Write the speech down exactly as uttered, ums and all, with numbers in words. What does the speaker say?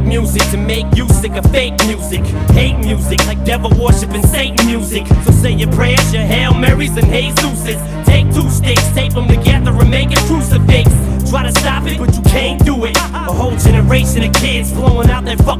music to make you sick of fake music. Hate music like devil worshiping Satan music. So say your prayers, your Hail Marys and Jesuses. Take two sticks, tape them together and make a crucifix. Try to stop it, but you can't do it. A whole generation of kids blowing out their fucking